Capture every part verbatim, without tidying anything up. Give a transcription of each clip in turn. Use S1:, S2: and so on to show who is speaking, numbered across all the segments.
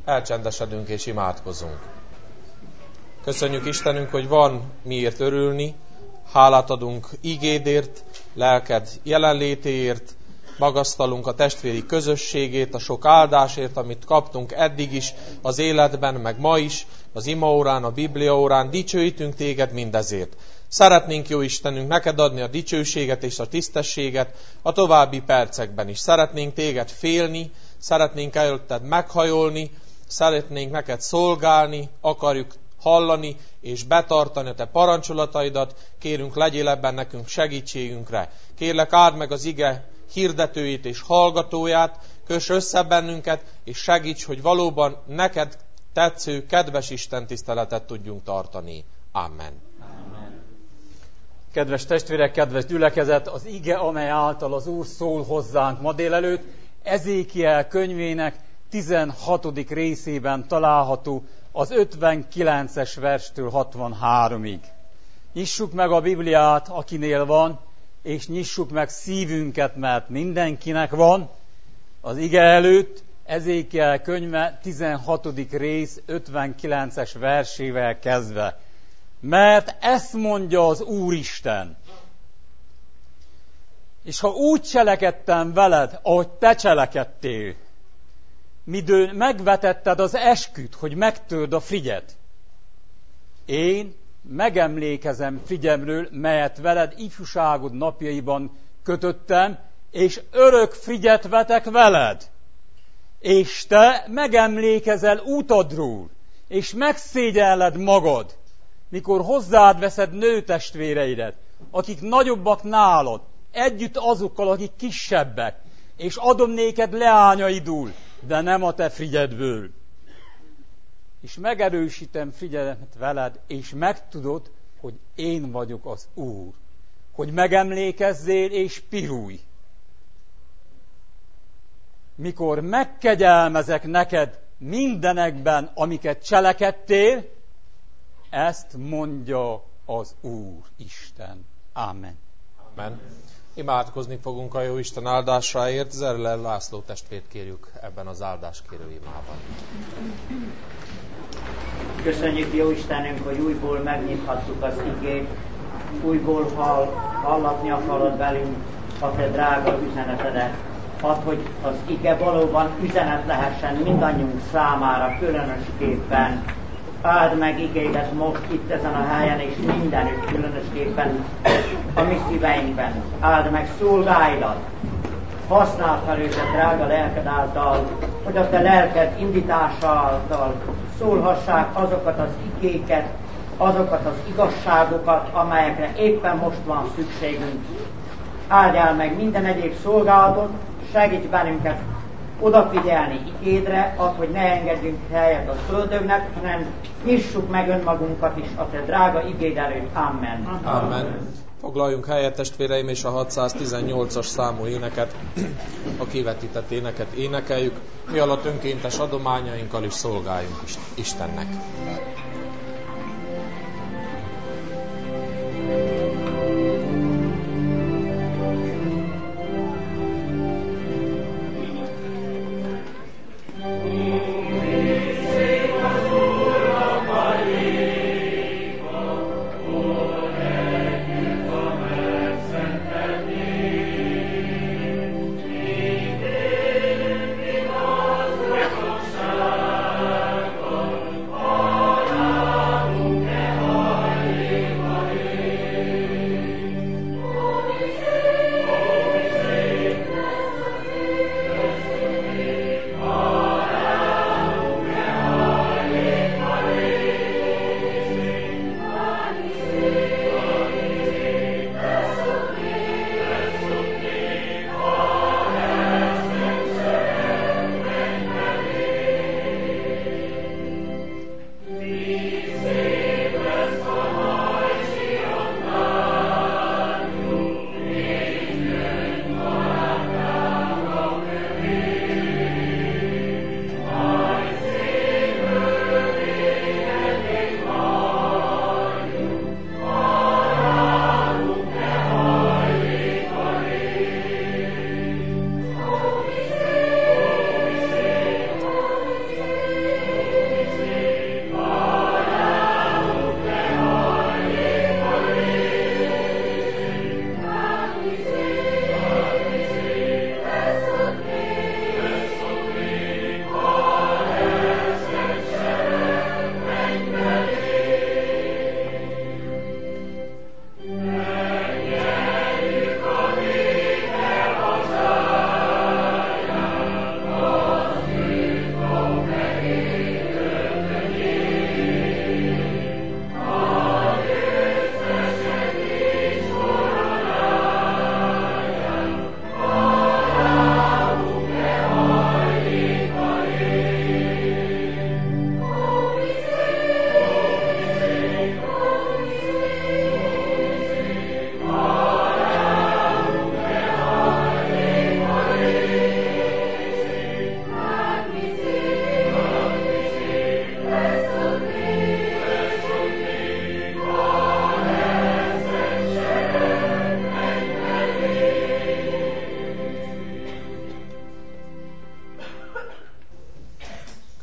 S1: elcsendesedünk és imádkozunk. Köszönjük Istenünk, hogy van miért örülni, hálát adunk igédért, lelked jelenlétéért, magasztalunk a testvéri közösségét, a sok áldásért, amit kaptunk eddig is az életben, meg ma is, az imaórán, a bibliaórán, dicsőítünk téged mindezért. Szeretnénk, jó Istenünk, neked adni a dicsőséget és a tisztességet a további percekben is. Szeretnénk téged félni, szeretnénk előtted meghajolni, szeretnénk neked szolgálni, akarjuk hallani és betartani a te parancsolataidat, kérünk, legyél ebben nekünk segítségünkre. Kérlek, áld meg az ige hirdetőjét és hallgatóját, köss össze bennünket, és segíts, hogy valóban neked tetsző, kedves Isten tiszteletet tudjunk tartani. Amen.
S2: Amen. Kedves testvérek, kedves gyülekezet, az ige, amely által az Úr szól hozzánk ma délelőtt, Ezékiel könyvének tizenhatodik részében található az ötvenkilences verstől hatvanháromig. Nyissuk meg a Bibliát, akinél van, és nyissuk meg szívünket, mert mindenkinek van. Az ige előtt Ezékiel könyve tizenhatodik rész ötvenkilences versével kezdve. Mert ezt mondja az Úristen. És ha úgy cselekedtem veled, ahogy te cselekedtél, midőn megvetetted az esküt, hogy megtörd a frigyet, én megemlékezem frigyemről, melyet veled ifjúságod napjaiban kötöttem, és örök frigyet vetek veled. És te megemlékezel útadról, és megszégyelled magad, mikor hozzád veszed nőtestvéreidet, akik nagyobbak nálad, együtt azokkal, akik kisebbek, és adom néked leányaidul, de nem a te frigyedből. És megerősítem frigyedet veled, és megtudod, hogy én vagyok az Úr. Hogy megemlékezzél és pirulj. Mikor megkegyelmezek neked mindenekben, amiket cselekedtél, ezt mondja az Úr Isten. Amen.
S1: Amen. Imádkozni fogunk a jó Isten áldásáért. Zerler László testvért kérjük ebben az áldáskérő imában.
S3: Köszönjük, jó Istenünk, hogy újból megnyithattuk az igét, újból hall, hallatni akarod velünk a te drága üzenetedet. Hadd, hogy az ige valóban üzenet lehessen mindannyiunk számára különösképpen. Áld meg igédet most itt ezen a helyen, és mindenütt különösképpen a mi szíveinkben. Áld meg szolgáidat. Használd fel őket drága lelked által, hogy a te lelked indítása által szólhassák azokat az igéket, azokat az igazságokat, amelyekre éppen most van szükségünk. Áldjál meg minden egyéb szolgálatot, segíts bennünket odafigyelni igédre, add, hogy ne engedjünk helyet a földöknek, hanem nyissuk meg önmagunkat is a te drága igéd előtt. Amen.
S1: Amen. Foglaljunk helyet, testvéreim, és a hatszáztizennyolcas számú éneket, a kivetített éneket énekeljük, mi alatt önkéntes adományainkkal is szolgáljunk Istennek.
S4: Oh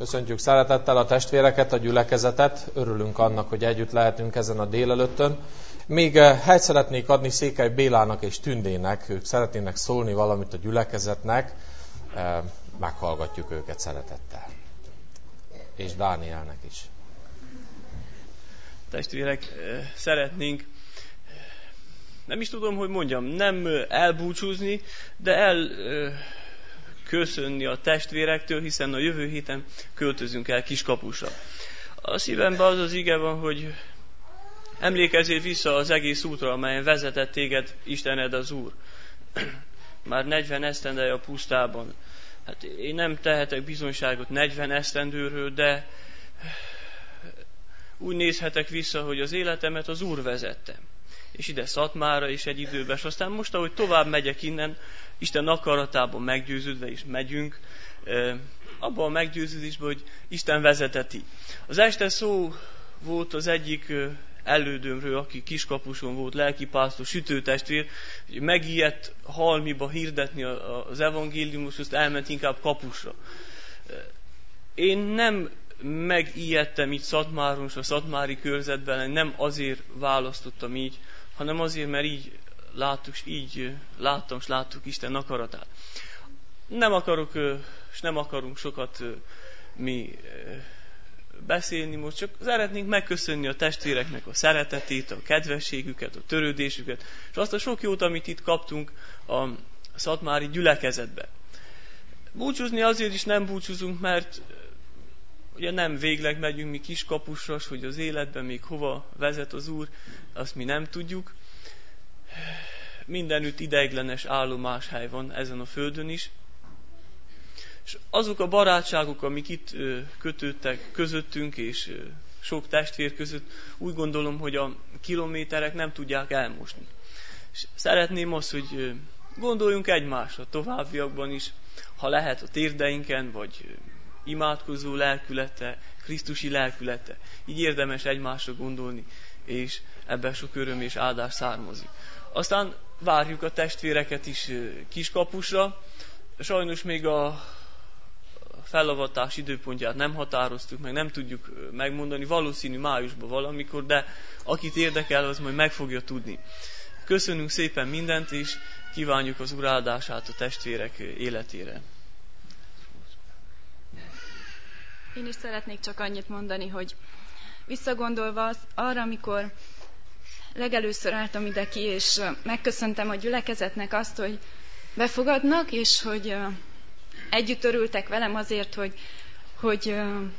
S1: Köszöntjük szeretettel a testvéreket, a gyülekezetet, örülünk annak, hogy együtt lehetünk ezen a délelőttön. Még helyt szeretnék adni Székely Bélának és Tündének, ők szeretnének szólni valamit a gyülekezetnek, meghallgatjuk őket szeretettel. És Dánielnek is.
S4: Testvérek, szeretnénk, nem is tudom, hogy mondjam, nem elbúcsúzni, de elköszönni a testvérektől, hiszen a jövő héten költözünk el Kiskapusra. A szívemben az az ige van, hogy emlékezzél vissza az egész útra, amelyen vezetett téged Istened az Úr. Már negyven esztendeje a pusztában. Hát én nem tehetek bizonyságot negyven esztendőről, de úgy nézhetek vissza, hogy az életemet az Úr vezette. És ide Szatmárra is egy időben, és aztán most, ahogy tovább megyek innen, Isten akaratában meggyőződve is megyünk, abban a meggyőződésben, hogy Isten vezetett így. Az este szó volt az egyik elődömről, aki Kiskapuson volt, lelkipásztor, sütőtestvér, hogy megijedt Halmiba hirdetni az evangéliumot, azt elment inkább Kapusra. Én nem megijedtem itt Szatmáron, a szatmári körzetben, nem azért választottam így, hanem azért, mert így láttuk, így láttam, és láttuk Isten akaratát. Nem akarok, és nem akarunk sokat mi beszélni most, csak szeretnénk megköszönni a testvéreknek a szeretetét, a kedvességüket, a törődésüket, és azt a sok jót, amit itt kaptunk a szatmári gyülekezetbe. Búcsúzni azért is nem búcsúzunk, mert ugye nem végleg megyünk mi Kiskapusra, hogy az életben még hova vezet az Úr, azt mi nem tudjuk. Mindenütt ideiglenes állomáshely van ezen a földön is. És azok a barátságok, amik itt kötődtek közöttünk, és sok testvér között, úgy gondolom, hogy a kilométerek nem tudják elmosni. És szeretném azt, hogy gondoljunk egymásra továbbiakban is, ha lehet a térdeinken, vagy imádkozó lelkülete, krisztusi lelkülete. Így érdemes egymásra gondolni, és ebben sok öröm és áldás származik. Aztán várjuk a testvéreket is Kiskapusra. Sajnos még a fellavatás időpontját nem határoztuk meg, nem tudjuk megmondani, valószínű májusban valamikor, de akit érdekel, az majd meg fogja tudni. Köszönünk szépen mindent, és kívánjuk az Úr áldását a testvérek életére.
S5: Én is szeretnék csak annyit mondani, hogy visszagondolva az, arra, amikor legelőször álltam ide ki, és megköszöntem a gyülekezetnek azt, hogy befogadnak, és hogy együtt örültek velem azért, hogy, hogy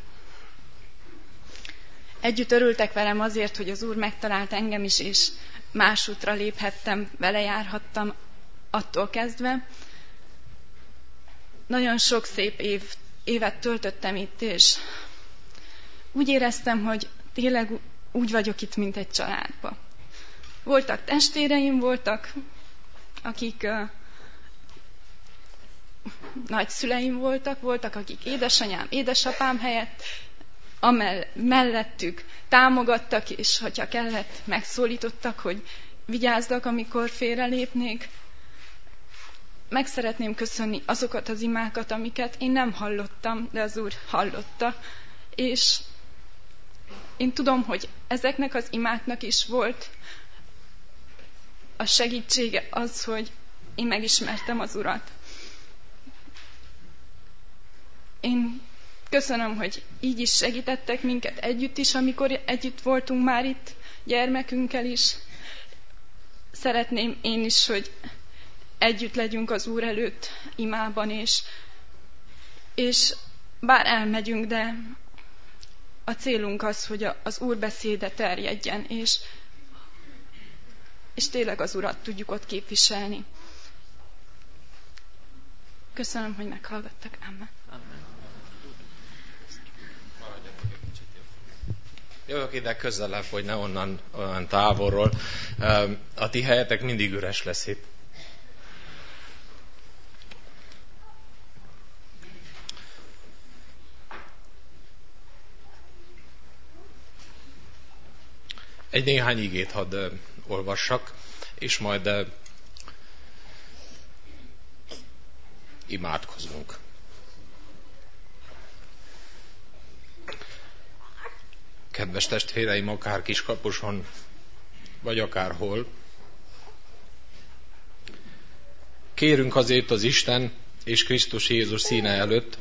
S5: együtt örültek velem azért, hogy az Úr megtalált engem is, és más útra léphettem, vele járhattam attól kezdve. Nagyon sok szép év, évet töltöttem itt, és úgy éreztem, hogy tényleg úgy vagyok itt, mint egy családban. Voltak testvéreim, voltak, akik uh, nagyszüleim voltak, voltak, akik édesanyám, édesapám helyett, amell mellettük támogattak, és hogyha kellett, megszólítottak, hogy vigyázzak, amikor félrelépnék. Meg szeretném köszönni azokat az imákat, amiket én nem hallottam, de az Úr hallotta. És én tudom, hogy ezeknek az imáknak is volt a segítsége az, hogy én megismertem az Urat. Én köszönöm, hogy így is segítettek minket együtt is, amikor együtt voltunk már itt gyermekünkkel is. Szeretném én is, hogy együtt legyünk az Úr előtt imában, és, és bár elmegyünk, de a célunk az, hogy az Úr beszéde terjedjen, és, és tényleg az Urat tudjuk ott képviselni. Köszönöm, hogy meghallgattak. Amen.
S4: Amen.
S1: Jövök ide közelebb, hogy ne onnan olyan távolról. A ti helyetek mindig üres lesz itt. Egy néhány igét hadd olvassak, és majd imádkozunk. Kedves testvéreim, akár Kiskapuson, vagy akárhol, kérünk azért az Isten és Krisztus Jézus színe előtt,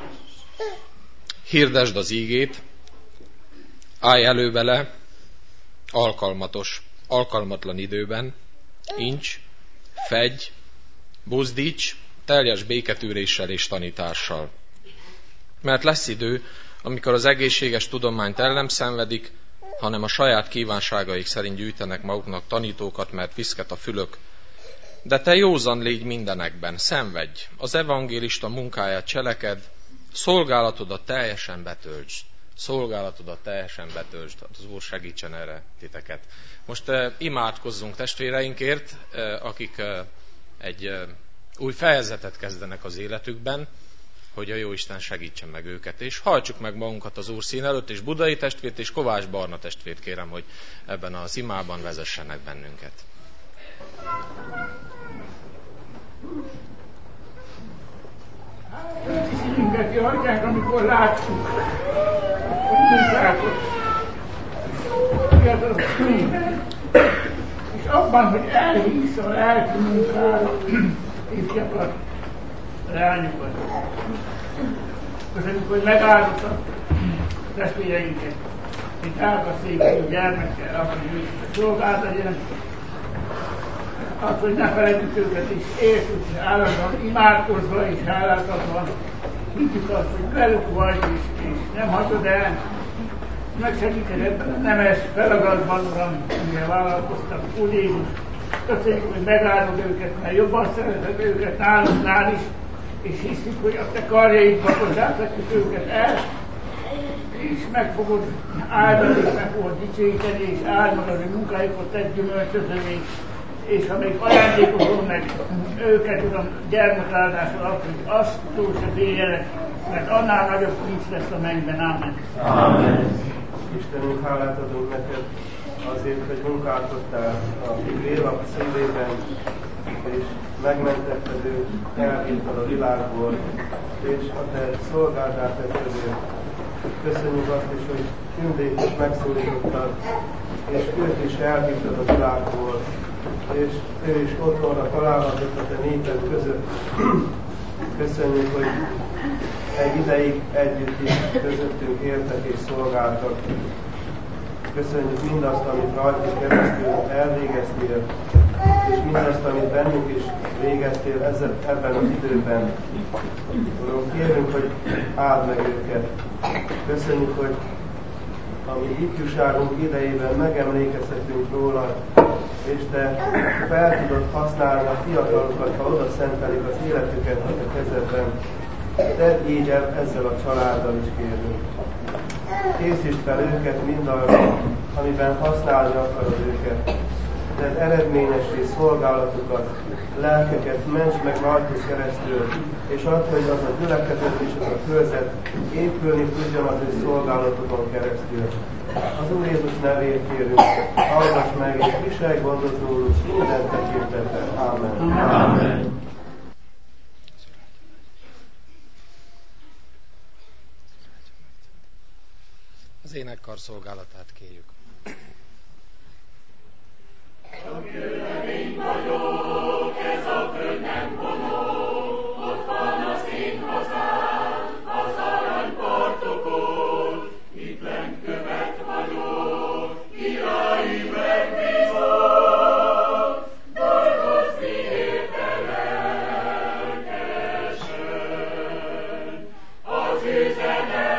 S1: hirdesd az ígét, állj elő vele alkalmatos, alkalmatlan időben, incs, fedj, buzdíts, teljes béketűréssel és tanítással. Mert lesz idő, amikor az egészséges tudományt el nem szenvedik, hanem a saját kívánságaik szerint gyűjtenek maguknak tanítókat, mert viszket a fülök. De te józan légy mindenekben, szenvedj, az evangélista munkáját cseleked, szolgálatodat teljesen betöltsd. Szolgálatodat teljesen betöltsd. Az Úr segítsen erre titeket. Most uh, imádkozzunk testvéreinkért, uh, akik uh, egy uh, új fejezetet kezdenek az életükben, hogy a Jóisten segítsen meg őket. És hajtsuk meg magunkat az Úr szín előtt, és Budai testvért és Kovács Barna testvért kérem, hogy ebben az imában vezessenek bennünket.
S6: Mindenki hagyják, amikor látjuk, hogy munkálkodsz. És abban, hogy elhisz a lelki munkára, ifjakat, leányokat. Köszönjük, hogy megáldottak a testvéreinket, mint ágaszékű gyermekkel, ahogy szolgált legyen. Az, hogy ne felejtjük őket is, értjük, és állandóan imádkozva és háláltatva, higgyük azt, hogy velük vagy, és, és nem hagyod el, megsegíted ebben a nemes feladatban, Uram, amire vállalkoztak, Úr Jézus. Köszönjük, hogy megáldod őket, mert jobban szereted őket nálunknál is, és hiszük, hogy a te karjaidba hozzátetjük őket el, és meg fogod áldani, és meg fogod dicsőíteni, és áldod az ő munkájukat egy gyümölcsözővé, és ha még ajándékozol meg őket, Uram, gyermekáldással, akkor azt túl se béljelek, mert annál nagyobb nincs lesz a mennyben. Ámen.
S7: Ámen. Istenünk, hálát adunk neked azért, hogy munkálkodtál a lélek szívében, és megmentetted őt, elhívtad a világból, és a te szolgáldát tetted őt. Köszönjük azt is, hogy Tündét is megszólítottad, és őt is elhívtad a világból, és ő is otthonra találhatott a te néped között. Köszönjük, hogy egy ideig együtt is közöttünk éltek és szolgáltak. Köszönjük mindazt, amit rajtuk keresztül elvégeztél, és mindazt, amit bennünk is végeztél ezzel, ebben az időben. Uram, kérünk, hogy áld meg őket. Köszönjük, hogy a mi ifjúságunk idejében megemlékezhetünk róla, és te fel tudod használni a fiatalokat, ha oda szentelik az életüket a te kezedben. Tedd így el ezzel a családdal is, kérünk. Készítsd fel őket mindarra, amiben használni akarod őket. Tedd eredményessé szolgálatukat, lelkeket, mentsd meg rajtuk keresztül, és add, hogy az a gyülekezet és az a körzet épülni tudjon az ő szolgálatokon keresztül. Az Úr Jézus nevét kérünk, hallgass meg, és viselj gondot róluk minden tekintetben. Ámen. Ámen.
S1: Az énekkar szolgálatát kérjük.
S8: Csak jövevény vagyok, ez a föld nem vonó, ott van az én hazám, az aranypartokon, itt lent követ vagyok, királyi megbízott, dolgozni érte lelkesen. Az üzenet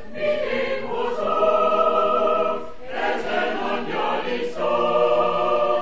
S8: mit én hozok, ezen angyali szó.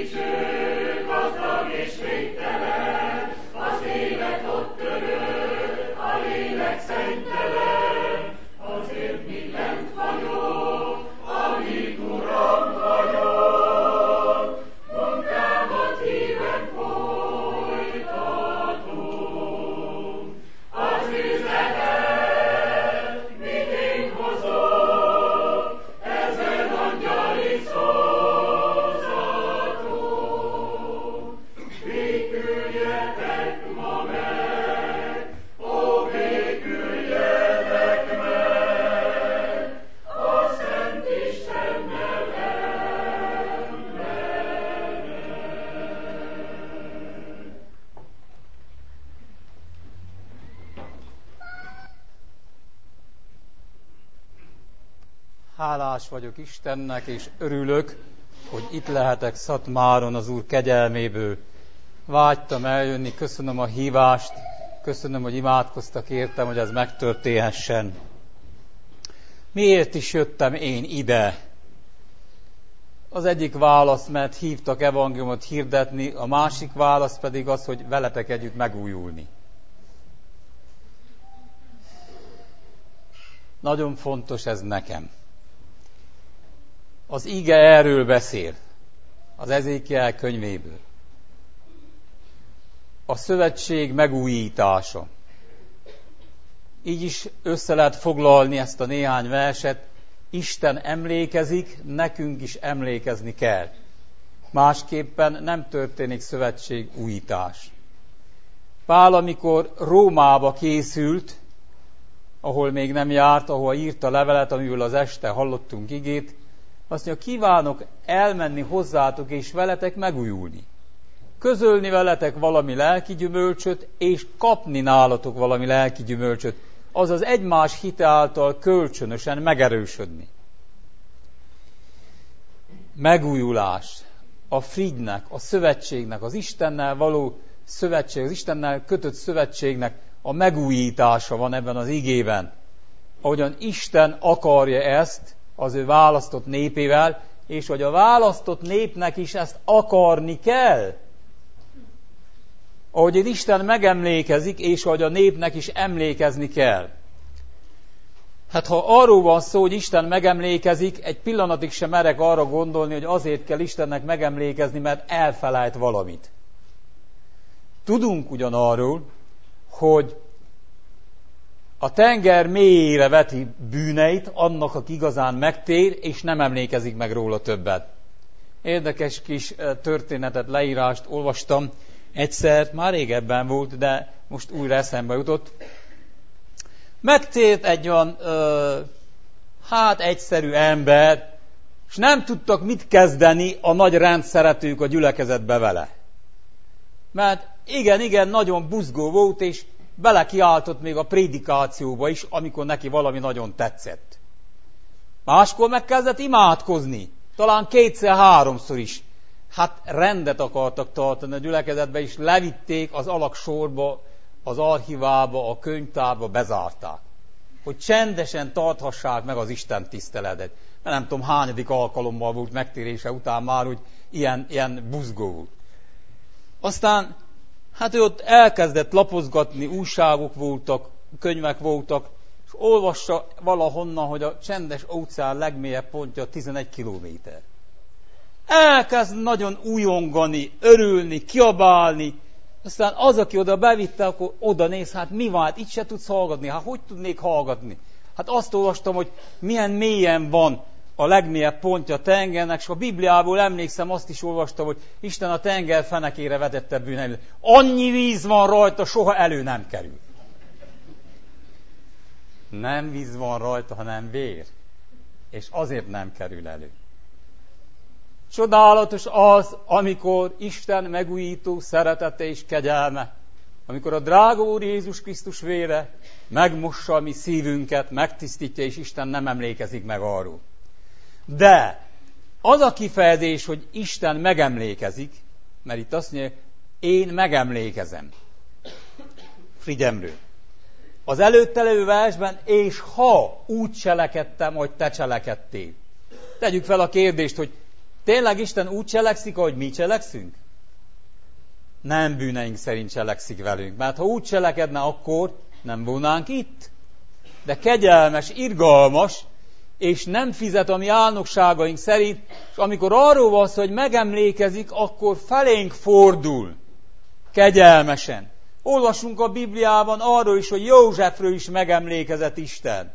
S2: Hálás vagyok Istennek, és örülök, hogy itt lehetek Szatmáron az Úr kegyelméből. Vágytam eljönni, köszönöm a hívást, köszönöm, hogy imádkoztak értem, hogy ez megtörténhessen. Miért is jöttem én ide? Az egyik válasz, mert hívtak evangéliumot hirdetni, a másik válasz pedig az, hogy veletek együtt megújulni. Nagyon fontos ez nekem. Az ige erről beszél, az Ezékiel könyvéből. A szövetség megújítása. Így is össze lehet foglalni ezt a néhány verset. Isten emlékezik, nekünk is emlékezni kell. Másképpen nem történik szövetségújítás. Pál, amikor Rómába készült, ahol még nem járt, ahol írta levelet, amiből az este hallottunk igét, azt mondja, kívánok elmenni hozzátok és veletek megújulni. Közölni veletek valami lelki gyümölcsöt, és kapni nálatok valami lelki gyümölcsöt, azaz egymás hite által kölcsönösen megerősödni. Megújulás a frigynek, a szövetségnek, az Istennel való szövetség, az Istennel kötött szövetségnek a megújítása van ebben az igében. Ahogyan Isten akarja ezt az ő választott népével, és hogy a választott népnek is ezt akarni kell. Ahogy Isten megemlékezik, és hogy a népnek is emlékezni kell. Hát ha arról van szó, hogy Isten megemlékezik, egy pillanatig sem merek arra gondolni, hogy azért kell Istennek megemlékezni, mert elfelejt valamit. Tudunk ugyanarról, hogy a tenger mélyére veti bűneit annak, aki igazán megtér, és nem emlékezik meg róla többet. Érdekes kis történetet, leírást olvastam egyszer, már régebben volt, de most újra eszembe jutott. Megtért egy olyan, ö, hát egyszerű ember, és nem tudtak mit kezdeni a nagy rendszeretők a gyülekezetbe vele. Mert igen, igen, nagyon buzgó volt, és belekiáltott még a prédikációba is, amikor neki valami nagyon tetszett. Máskor megkezdett imádkozni, talán kétszer-háromszor is. Hát rendet akartak tartani a gyülekezetbe, és levitték az alagsorba, az archivába, a könyvtárba, bezárták. Hogy csendesen tarthassák meg az Isten tiszteletet. Mert nem tudom, hányadik alkalommal volt megtérése után már, hogy ilyen, ilyen buzgó volt. Aztán hát ő ott elkezdett lapozgatni, újságok voltak, könyvek voltak, és olvassa valahonnan, hogy a Csendes óceán legmélyebb pontja tizenegy kilométer. Elkezd nagyon újongani, örülni, kiabálni, aztán az, aki oda bevitte, akkor oda néz, hát mi van, hát itt se tudsz hallgatni, hát hogy tudnék hallgatni? Hát azt olvastam, hogy milyen mélyen van a legmélyebb pontja a tengernek, és a Bibliából emlékszem, azt is olvastam, hogy Isten a tenger fenekére vetette bűneimet. Annyi víz van rajta, soha elő nem kerül. Nem víz van rajta, hanem vér. És azért nem kerül elő. Csodálatos az, amikor Isten megújító szeretete és kegyelme, amikor a drága Úr Jézus Krisztus vére megmossa a mi szívünket, megtisztítja, és Isten nem emlékezik meg arról. De az a kifejezés, hogy Isten megemlékezik, mert itt azt mondja, én megemlékezem. Frigyemről. Az előtte levő versben, és ha úgy cselekedtem, hogy te cselekedtél. Tegyük fel a kérdést, hogy Tényleg Isten úgy cselekszik, ahogy mi cselekszünk? Nem bűneink szerint cselekszik velünk, mert ha úgy cselekedne, akkor nem volnánk itt. De kegyelmes, irgalmas, és nem fizet a mi álnokságaink szerint, és amikor arról van szó, hogy megemlékezik, akkor felénk fordul. Kegyelmesen. Olvasunk a Bibliában arról is, hogy Józsefről is megemlékezett Isten.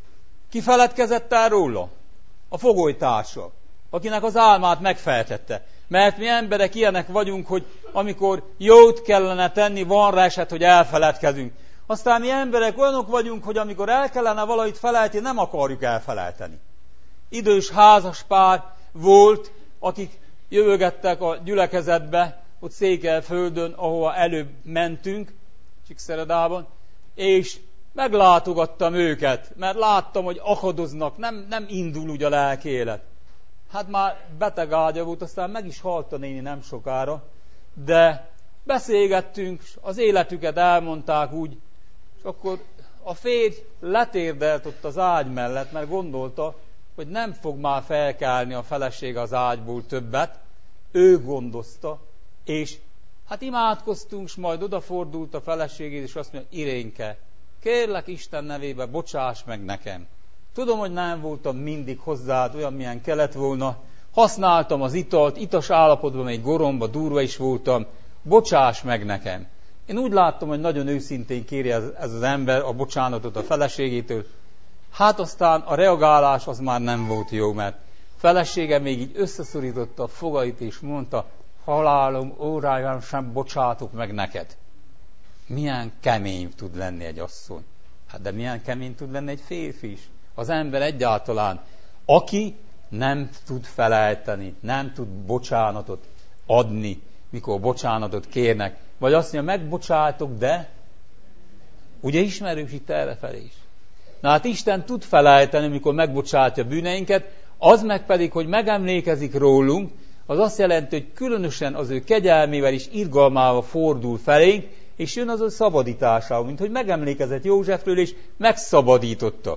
S2: Ki feledkezett el róla? A fogolytársa, akinek az álmát megfeltette. Mert mi emberek ilyenek vagyunk, hogy amikor jót kellene tenni, van rá eset, hogy elfeledkezünk. Aztán mi emberek olyanok vagyunk, hogy amikor el kellene valamit felejteni, nem akarjuk elfelejteni. Idős házas pár volt, akik jövögettek a gyülekezetbe, ott Székelyföldön, ahova előbb mentünk, Csíkszeredában, és meglátogattam őket, mert láttam, hogy akadoznak, nem, nem indul úgy a lelki élet. Hát már beteg ágya volt, aztán meg is halt a néni nem sokára, de beszélgettünk, az életüket elmondták úgy, és akkor a férj letérdelt ott az ágy mellett, mert gondolta, hogy nem fog már felkelni a feleség az ágyból többet, ő gondozta, és hát imádkoztunk, és majd odafordult a feleségét, és azt mondja, Irénke, kérlek Isten nevébe, bocsáss meg nekem. Tudom, hogy nem voltam mindig hozzád olyan, milyen kellett volna. Használtam az italt, itas állapotban, még goromba, durva is voltam. Bocsáss meg nekem. Én úgy láttam, hogy nagyon őszintén kéri ez, ez az ember a bocsánatot a feleségétől. Hát aztán a reagálás az már nem volt jó, mert felesége még így összeszorította a fogait, és mondta, halálom óráján sem bocsátok meg neked. Milyen kemény tud lenni egy asszony. Hát de milyen kemény tud lenni egy férfi is. Az ember egyáltalán, aki nem tud felejteni, nem tud bocsánatot adni, mikor bocsánatot kérnek. Vagy azt mondja, megbocsátok, de ugye ismerős itt errefelé is. Na hát Isten tud felejteni, mikor megbocsátja bűneinket, az meg pedig, hogy megemlékezik rólunk, az azt jelenti, hogy különösen az ő kegyelmével és irgalmával fordul felénk, és jön az ő szabadításával, mint hogy megemlékezett Józsefről, és megszabadította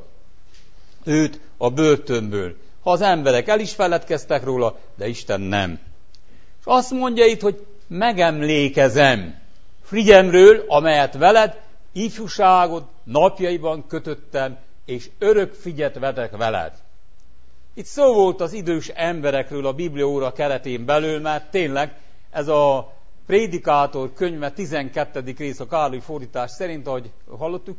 S2: őt a börtönből. Ha az emberek el is feledkeztek róla, de Isten nem. És azt mondja itt, hogy megemlékezem frigyemről, amelyet veled, ifjúságod napjaiban kötöttem, és örök figyet vetek veled. Itt szó volt az idős emberekről a Bibliaóra keretén belül, mert tényleg ez a Prédikátor könyve tizenkettedik rész a Károly fordítás szerint, ahogy hallottuk,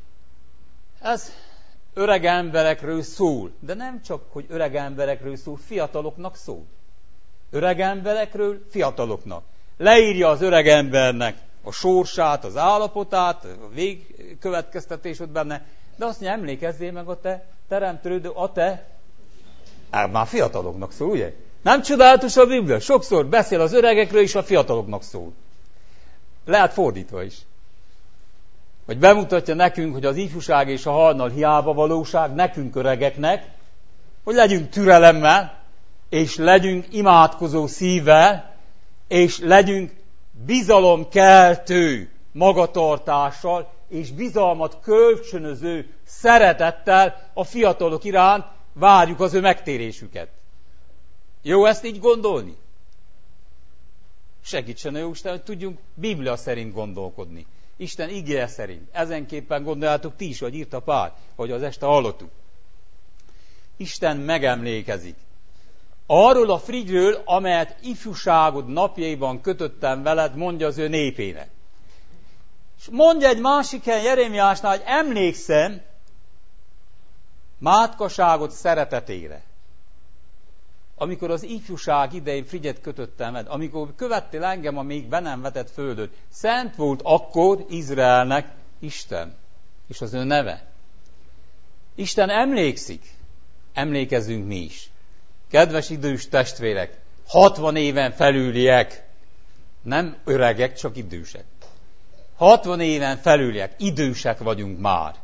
S2: ez öreg emberekről szól, de nem csak, hogy öreg emberekről szól, fiataloknak szól. Öreg emberekről, fiataloknak. Leírja az öreg embernek a sorsát, az állapotát, a végkövetkeztetés ott benne, de azt mondja, emlékezzél meg a te teremtődő, a te, hát már fiataloknak szól, ugye? Nem csodálatos a Biblia? Sokszor beszél az öregekről, és a fiataloknak szól. Lehet fordítva is. Vagy bemutatja nekünk, hogy az ifjúság és a hajnal hiába valóság, nekünk öregeknek, hogy legyünk türelemmel, és legyünk imádkozó szívvel, és legyünk bizalomkeltő magatartással, és bizalmat kölcsönöző szeretettel a fiatalok iránt várjuk az ő megtérésüket. Jó ezt így gondolni? Segítsen a Jóisten, hogy tudjunk Biblia szerint gondolkodni. Isten igéje szerint. Ezenképpen gondoljátok ti is, hogy írta Pál, hogy az este hallottuk. Isten megemlékezik. Arról a frigyről, amelyet ifjúságod napjaiban kötöttem veled, mondja az ő népének. És mondja egy másik helyen Jeremiásnál, hogy emlékszem mátkaságod szeretetére. Amikor az ifjúság idején frigyet kötöttem veled, amikor követtél engem a még be nem vetett földön, szent volt akkor Izraelnek Isten, és az ő neve. Isten emlékszik, emlékezzünk mi is. Kedves idős testvérek, hatvan éven felüliek, nem öregek, csak idősek. hatvan éven felüliek, idősek vagyunk már.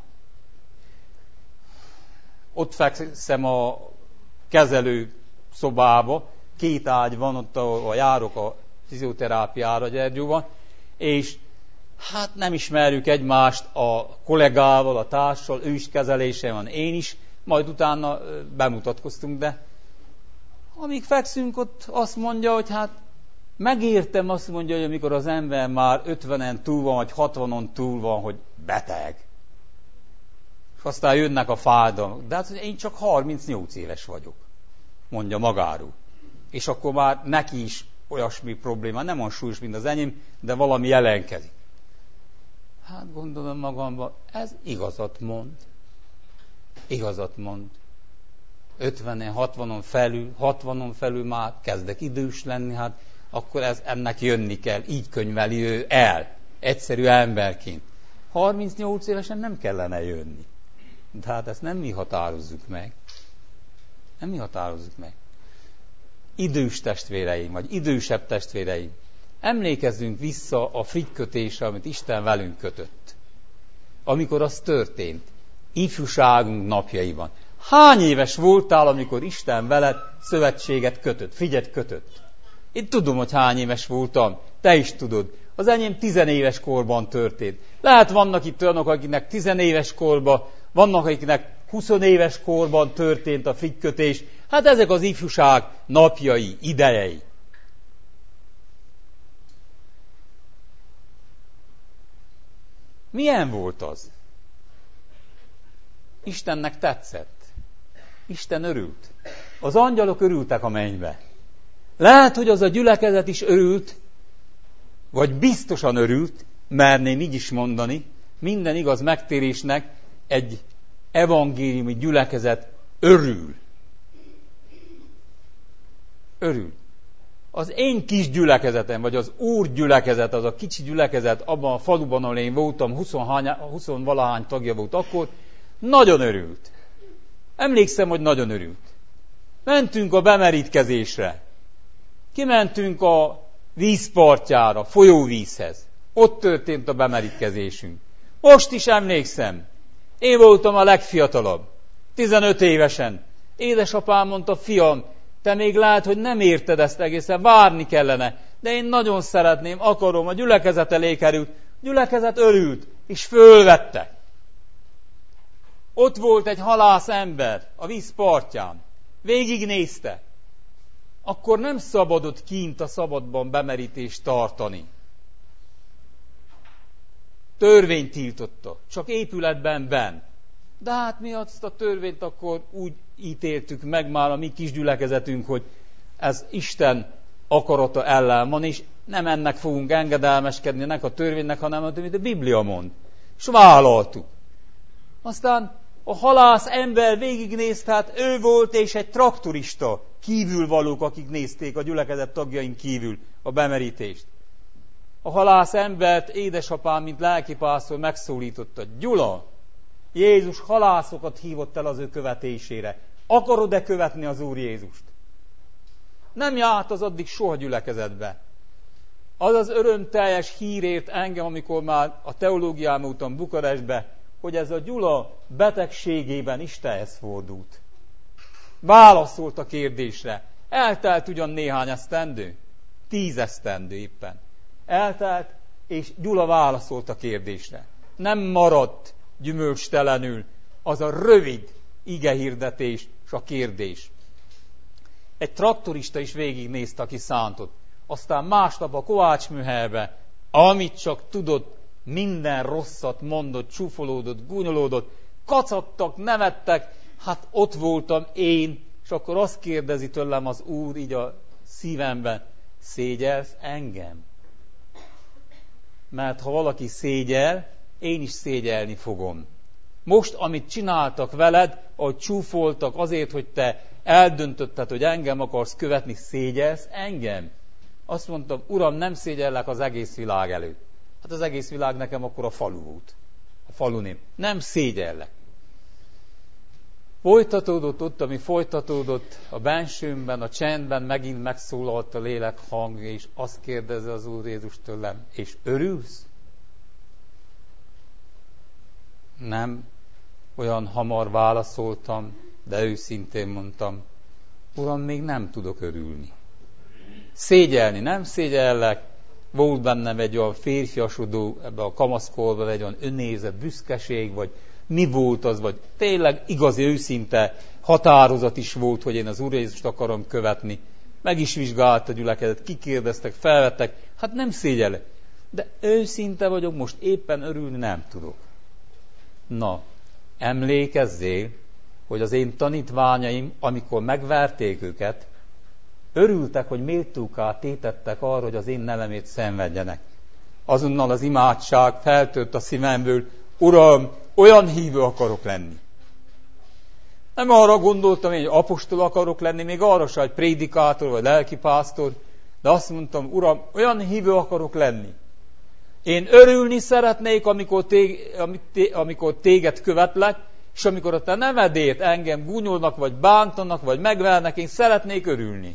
S2: Ott fekszem a kezelő szobába, két ágy van, ott ahol járok a fizioterápiára Gyergyóban, és hát nem ismerjük egymást a kollégával, a társal, ő is kezelése van, én is, majd utána bemutatkoztunk, de Amíg fekszünk, ott azt mondja, hogy hát megértem, azt mondja, hogy amikor az ember már ötvenen túl van, vagy hatvanon túl van, hogy beteg. És aztán jönnek a fájdalmak. De hát én csak harmincnyolc éves vagyok, mondja magáról. És akkor már neki is olyasmi probléma, nem olyan súlyos, mint az enyém, de valami jelenkedik. Hát gondolom magamban, ez igazat mond. Igazat mond. ötvenen, hatvanon felül, hatvanon felül már kezdek idős lenni, hát akkor ez, ennek jönni kell. Így könyveli ő el, egyszerű emberként. harmincnyolc évesen nem kellene jönni. De hát ezt nem mi határozzuk meg. Nem mi határozzuk meg. Idős testvéreim, vagy idősebb testvéreim, emlékezzünk vissza a frigykötésre, amit Isten velünk kötött. Amikor az történt, ifjúságunk napjaiban. Hány éves voltál, amikor Isten veled szövetséget kötött, frigyet kötött? Én tudom, hogy hány éves voltam, te is tudod. Az enyém tizenéves korban történt. Lehet vannak itt olyanok, akiknek tizenéves korban, vannak akiknek huszonéves korban történt a frigykötés. Hát ezek az ifjúság napjai, idejei. Milyen volt az? Istennek tetszett. Isten örült. Az angyalok örültek a mennybe. Lehet, hogy az a gyülekezet is örült, vagy biztosan örült, merném így is mondani, minden igaz megtérésnek egy evangéliumi gyülekezet örül. Örül. Az én kis gyülekezetem, vagy az Úr gyülekezet, az a kicsi gyülekezet, abban a faluban, ahol én voltam, huszonvalahány tagja volt akkor, nagyon örült. Emlékszem, hogy nagyon örült. Mentünk a bemerítkezésre. Kimentünk a vízpartjára, folyóvízhez. Ott történt a bemerítkezésünk. Most is emlékszem. Én voltam a legfiatalabb. tizenöt évesen. Édesapám mondta, fiam, te még lehet, hogy nem érted ezt egészen, várni kellene. De én nagyon szeretném, akarom, a gyülekezet elé került. A gyülekezet örült, és fölvettek. Ott volt egy halász ember a víz partján. Végignézte. Akkor nem szabadott kint a szabadban bemerítést tartani. Törvény tiltotta, csak épületben benn. De hát mi azt a törvényt akkor úgy ítéltük meg már a mi kis gyülekezetünk, hogy ez Isten akarata ellen van, és nem ennek fogunk engedelmeskedni, ennek a törvénynek, hanem amit a Biblia mond. És vállaltuk. Aztán a halász ember végignézte, hát ő volt, és egy traktorista kívülvalók, akik nézték a gyülekezet tagjain kívül a bemerítést. A halász embert édesapám, mint lelkipásztor megszólította. Gyula, Jézus halászokat hívott el az ő követésére. Akarod-e követni az Úr Jézust? Nem járt az addig soha gyülekezetbe. Az az örömteljes hírért engem, amikor már a teológiám voltam Bukarestbe, hogy ez a Gyula betegségében Istenhez fordult. Válaszolt a kérdésre. Eltelt ugyan néhány esztendő? Tíz esztendő éppen. Eltelt, és Gyula válaszolt a kérdésre. Nem maradt gyümölcstelenül az a rövid igehirdetés és a kérdés. Egy traktorista is végignézte, aki szántott. Aztán másnap a kovácsműhelybe, amit csak tudott, minden rosszat mondott, csúfolódott, gúnyolódott, kacagtak, nevettek, hát ott voltam én, és akkor azt kérdezi tőlem az Úr így a szívemben, szégyelsz engem? Mert ha valaki szégyel, én is szégyelni fogom. Most, amit csináltak veled, ahogy csúfoltak azért, hogy te eldöntötted, hogy engem akarsz követni, szégyelsz engem? Azt mondtam, Uram, nem szégyellek az egész világ előtt. Hát az egész világ nekem akkor a falu volt. A faluném. Nem szégyellek. Folytatódott ott, ami folytatódott a bensőmben, a csendben, megint megszólalt a lélek hangja, és azt kérdezi az Úr Jézus tőlem, és örülsz? Nem olyan hamar válaszoltam, de őszintén mondtam, Uram, még nem tudok örülni. Szégyelni nem szégyellek, volt bennem egy olyan férfiasodó, ebbe a kamaszkorban egy olyan önnézett büszkeség, vagy mi volt az, vagy tényleg igazi, őszinte határozat is volt, hogy én az Úr Jézust akarom követni. Meg is vizsgált a gyülekezet, kikérdeztek, felvettek, hát nem szégyellek. De őszinte vagyok, most éppen örülni nem tudok. Na, emlékezzél, hogy az én tanítványaim, amikor megverték őket, örültek, hogy méltóká tétettek arra, hogy az én nevemért szenvedjenek. Azonnal az imádság feltört a szívemből, Uram, olyan hívő akarok lenni. Nem arra gondoltam, hogy apostol akarok lenni, még arra sem, hogy prédikátor vagy lelkipásztor, de azt mondtam, Uram, olyan hívő akarok lenni. Én örülni szeretnék, amikor, tég, amikor téged követlek, és amikor a te nevedért engem gúnyolnak, vagy bántanak, vagy megvernek, én szeretnék örülni.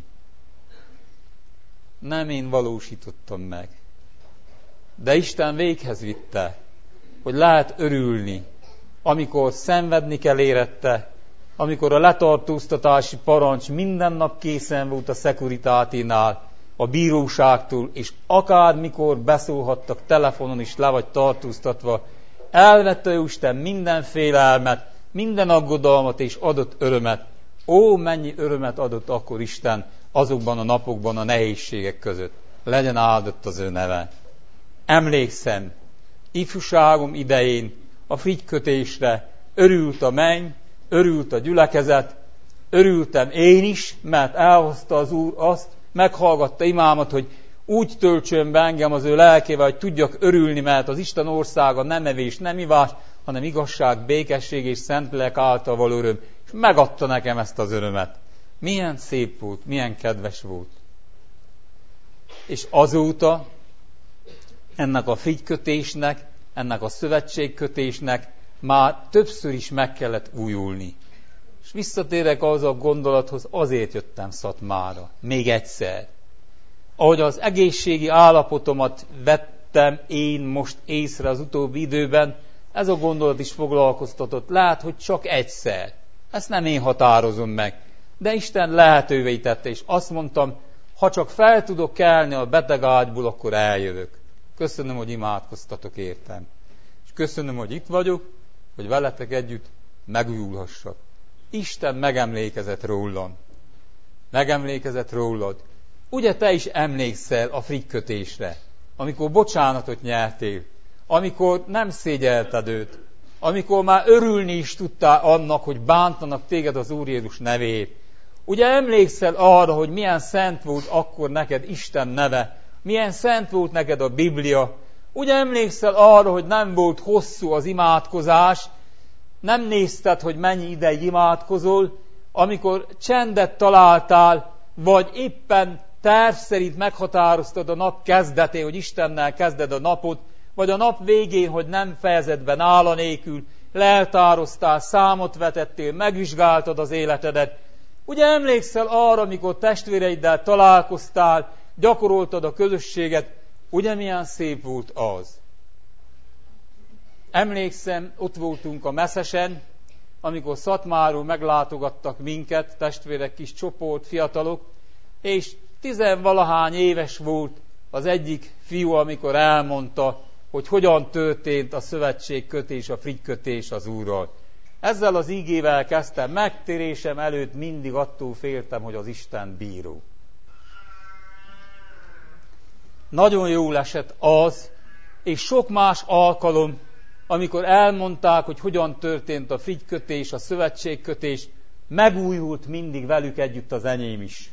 S2: Nem én valósítottam meg. De Isten véghez vitte, hogy lehet örülni, amikor szenvedni kell érette, amikor a letartóztatási parancs minden nap készen volt a Securitáténál, a bíróságtól, és akármikor beszólhattak telefonon is le vagy tartóztatva, elvette Isten minden félelmet, minden aggodalmat és adott örömet. Ó, mennyi örömet adott akkor Isten azokban a napokban a nehézségek között. Legyen áldott az ő neve. Emlékszem, ifjúságom idején a frigykötésre örült a menny, örült a gyülekezet, örültem én is, mert elhozta az Úr azt, meghallgatta imámat, hogy úgy töltsön be engem az ő lelkével, hogy tudjak örülni, mert az Isten országa nem evés, nem ivás, hanem igazság, békesség és szentlélek által való öröm. És megadta nekem ezt az örömet. Milyen szép volt, milyen kedves volt. És azóta ennek a frigykötésnek, ennek a szövetségkötésnek már többször is meg kellett újulni. És visszatérek az a gondolathoz, azért jöttem Szatmára. Még egyszer. Ahogy az egészségi állapotomat vettem én most észre az utóbbi időben, ez a gondolat is foglalkoztatott. Lehet, hogy csak egyszer. Ezt nem én határozom meg. De Isten lehetővé tette, és azt mondtam, ha csak fel tudok kelni a beteg ágyból, akkor eljövök. Köszönöm, hogy imádkoztatok értem. És köszönöm, hogy itt vagyok, hogy veletek együtt megújulhassak. Isten megemlékezett rólam. Megemlékezett rólad. Ugye te is emlékszel a frigykötésre, amikor bocsánatot nyertél, amikor nem szégyelted őt, amikor már örülni is tudtál annak, hogy bántanak téged az Úr Jézus nevét. Ugye emlékszel arra, hogy milyen szent volt akkor neked Isten neve, milyen szent volt neked a Biblia. Ugye emlékszel arra, hogy nem volt hosszú az imádkozás, nem nézted, hogy mennyi ideig imádkozol, amikor csendet találtál, vagy éppen terv szerint meghatároztad a nap kezdetén, hogy Istennel kezded a napot, vagy a nap végén, hogy nem fejezed be nála nélkül, leltároztál, számot vetettél, megvizsgáltad az életedet. Ugye emlékszel arra, amikor testvéreiddel találkoztál, gyakoroltad a közösséget, ugye milyen szép volt az? Emlékszem, ott voltunk a Messzesen, amikor Szatmáról meglátogattak minket, testvérek, kis csoport, fiatalok, és tizenvalahány éves volt az egyik fiú, amikor elmondta, hogy hogyan történt a szövetségkötés, a frigykötés az Úrral. Ezzel az ígével kezdtem, megtérésem előtt mindig attól féltem, hogy az Isten bíró. Nagyon jól esett az, és sok más alkalom, amikor elmondták, hogy hogyan történt a frigykötés, a szövetségkötés, megújult mindig velük együtt az enyém is.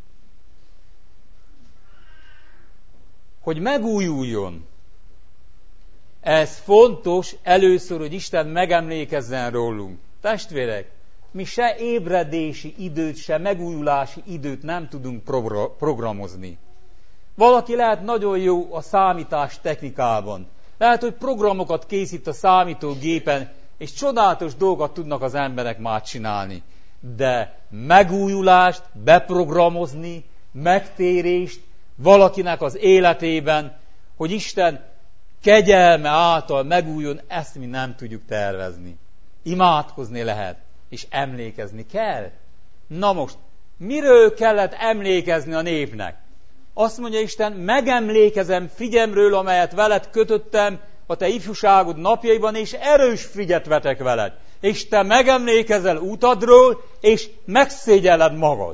S2: Hogy megújuljon, ez fontos először, hogy Isten megemlékezzen rólunk. Testvérek, mi se ébredési időt, se megújulási időt nem tudunk programozni. Valaki lehet nagyon jó a számítás technikában. Lehet, hogy programokat készít a számítógépen, és csodálatos dolgokat tudnak az emberek már csinálni. De megújulást, beprogramozni, megtérést valakinek az életében, hogy Isten kegyelme által megújuljon, ezt mi nem tudjuk tervezni. Imádkozni lehet, és emlékezni kell. Na most, miről kellett emlékezni a népnek? Azt mondja Isten, megemlékezem figyemről, amelyet veled kötöttem a te ifjúságod napjaiban, és erős frigyet vetek veled. És te megemlékezel utadról, és megszégyelled magad.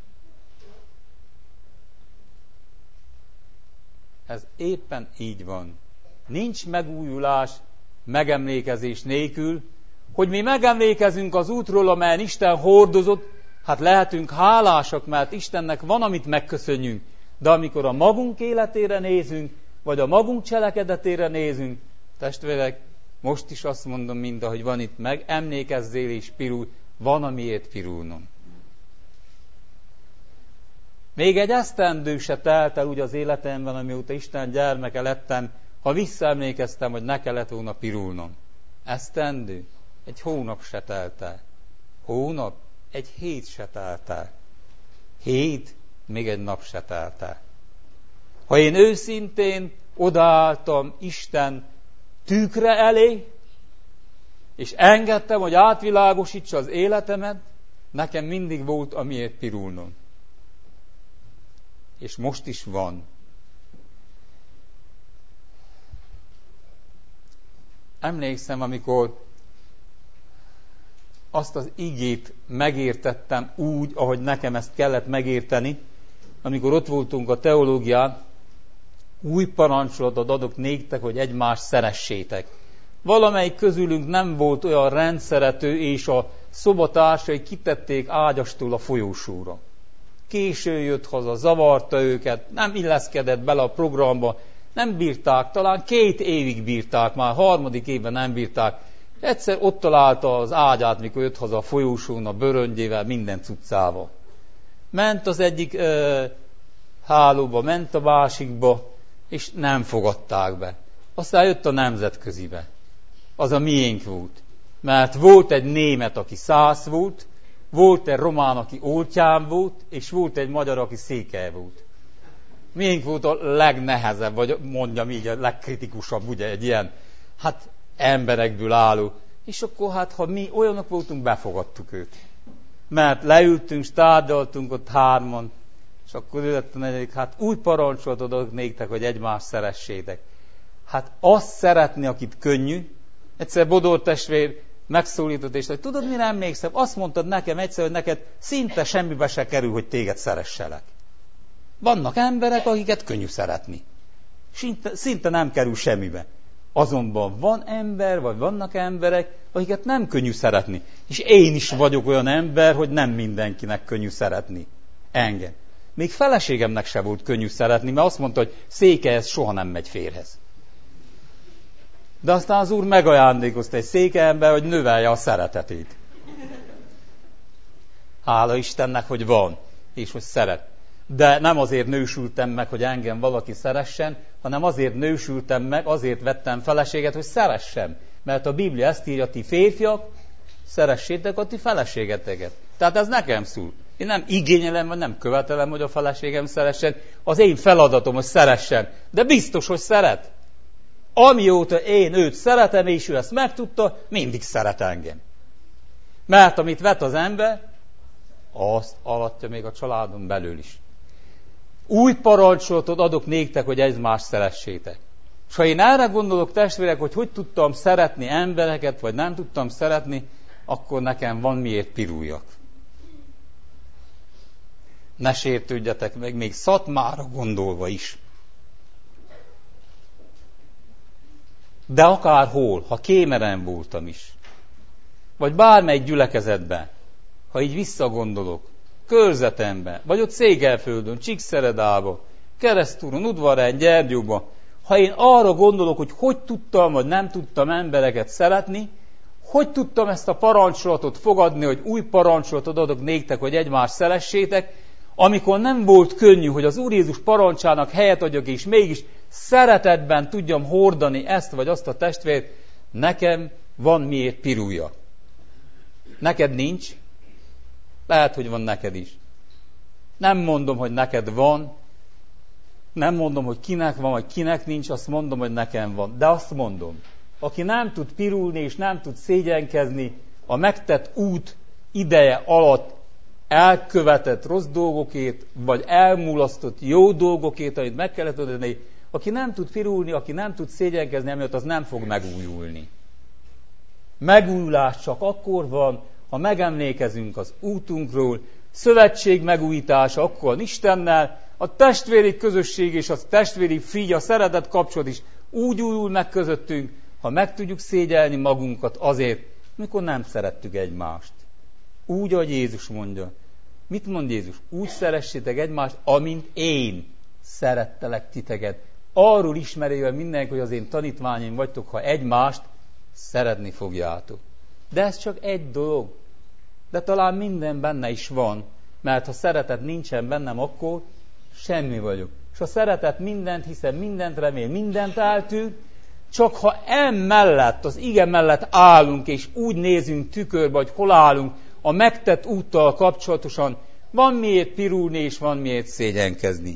S2: Ez éppen így van. Nincs megújulás megemlékezés nélkül, hogy mi megemlékezünk az útról, amelyen Isten hordozott, hát lehetünk hálásak, mert Istennek van, amit megköszönjünk. De amikor a magunk életére nézünk, vagy a magunk cselekedetére nézünk, testvérek, most is azt mondom, mind ahogy van itt meg, emlékezzél és pirulj, van amiért pirulnom. Még egy esztendő se telt el úgy az életemben, amióta Isten gyermeke lettem, ha visszaemlékeztem, hogy ne kellett volna pirulnom. Esztendő? Egy hónap se telt el. Hónap? Egy hét se telt el. Hét? Még egy nap se telt el. Ha én őszintén odaálltam Isten tükre elé, és engedtem, hogy átvilágosítsa az életemet, nekem mindig volt, amiért pirulnom. És most is van. Emlékszem, amikor azt az igét megértettem úgy, ahogy nekem ezt kellett megérteni, amikor ott voltunk a teológián, új parancsolatot adok néktek, hogy egymást szeressétek. Valamelyik közülünk nem volt olyan rendszerető, és a szobatársai kitették ágyastól a folyósóra. Késő jött haza, zavarta őket, nem illeszkedett bele a programba, nem bírták, talán két évig bírták, már harmadik évben nem bírták. Egyszer ott találta az ágyát, mikor jött haza a folyósón, a bőröngyével, minden cuccával. Ment az egyik ö, hálóba, ment a másikba, és nem fogadták be. Aztán jött a nemzetközibe. Az a miénk volt. Mert volt egy német, aki szász volt, volt egy román, aki oltyán volt, és volt egy magyar, aki székely volt. Miénk volt a legnehezebb, vagy mondjam így, a legkritikusabb, ugye, egy ilyen, hát emberekből álló. És akkor hát, ha mi olyanok voltunk, befogadtuk őt. Mert leültünk, tárgyaltunk ott hárman, és akkor ő lett a negyedik, hát új parancsolatot adok néktek, hogy egymást szeressétek. Hát azt szeretni, akit könnyű. Egyszer Bodor testvér megszólított, és hogy tudod, mire emlékszem? Azt mondtad nekem egyszer, hogy neked szinte semmibe se kerül, hogy téged szeresselek. Vannak emberek, akiket könnyű szeretni. Szinte, szinte nem kerül semmibe. Azonban van ember, vagy vannak emberek, akiket nem könnyű szeretni. És én is vagyok olyan ember, hogy nem mindenkinek könnyű szeretni. Engem. Még feleségemnek se volt könnyű szeretni, mert azt mondta, hogy székelyhez soha nem megy férhez. De aztán az Úr megajándékozta egy székelyember, hogy növelje a szeretetét. Hála Istennek, hogy van, és hogy szeret. De nem azért nősültem meg, hogy engem valaki szeressen, hanem azért nősültem meg, azért vettem feleséget, hogy szeressem. Mert a Biblia ezt írja, ti férfiak, szeressétek a ti feleségeteket. Tehát ez nekem szól. Én nem igényelem, vagy nem követelem, hogy a feleségem szeressen. Az én feladatom, hogy szeressen. De biztos, hogy szeret. Amióta én őt szeretem, és ő ezt megtudta, mindig szeret engem. Mert amit vet az ember, azt alatja még a családon belül is. Új parancsolatot adok néktek, hogy egymást szeressétek. És ha én erre gondolok, testvérek, hogy hogy tudtam szeretni embereket, vagy nem tudtam szeretni, akkor nekem van miért piruljak. Ne sértődjetek meg, még Szatmára gondolva is. De akárhol, ha Kémeren voltam is, vagy bármelyik gyülekezetben, ha így visszagondolok, körzetemben, vagy ott Székelyföldön, Csíkszeredában, Keresztúron, Udvarhelyen, Gyergyóban, ha én arra gondolok, hogy hogy tudtam, vagy nem tudtam embereket szeretni, hogy tudtam ezt a parancsolatot fogadni, hogy új parancsolatot adok néktek, hogy egymást szeressétek, amikor nem volt könnyű, hogy az Úr Jézus parancsának helyet adjak, és mégis szeretetben tudjam hordani ezt vagy azt a testvért, nekem van miért pirulja. Neked nincs? Lehet, hogy van neked is. Nem mondom, hogy neked van, nem mondom, hogy kinek van, vagy kinek nincs, azt mondom, hogy nekem van. De azt mondom, aki nem tud pirulni, és nem tud szégyenkezni a megtett út ideje alatt elkövetett rossz dolgokért, vagy elmulasztott jó dolgokért, amit meg kellett adni, Aki nem tud pirulni, aki nem tud szégyenkezni emiatt, az nem fog megújulni. Megújulás csak akkor van, ha megemlékezünk az útunkról, szövetség megújítása akkor van Istennel, a testvéri közösség és a testvéri frigy, a szeretet kapcsolat is úgy újul meg közöttünk, ha meg tudjuk szégyelni magunkat azért, mikor nem szerettük egymást. Úgy, ahogy Jézus mondja. Mit mond Jézus? Úgy szeressétek egymást, amint én szerettelek titeket. Arról ismeri el mindenki, hogy az én tanítványaim vagytok, ha egymást szeretni fogjátok. De ez csak egy dolog. De talán minden benne is van, mert ha szeretet nincsen bennem, akkor semmi vagyok. És a szeretet mindent hiszem, mindent remél, mindent eltűr, csak ha emellett, az ige mellett állunk, és úgy nézünk tükörbe, hogy hol állunk, a megtett úttal kapcsolatosan, van miért pirulni, és van miért szégyenkezni.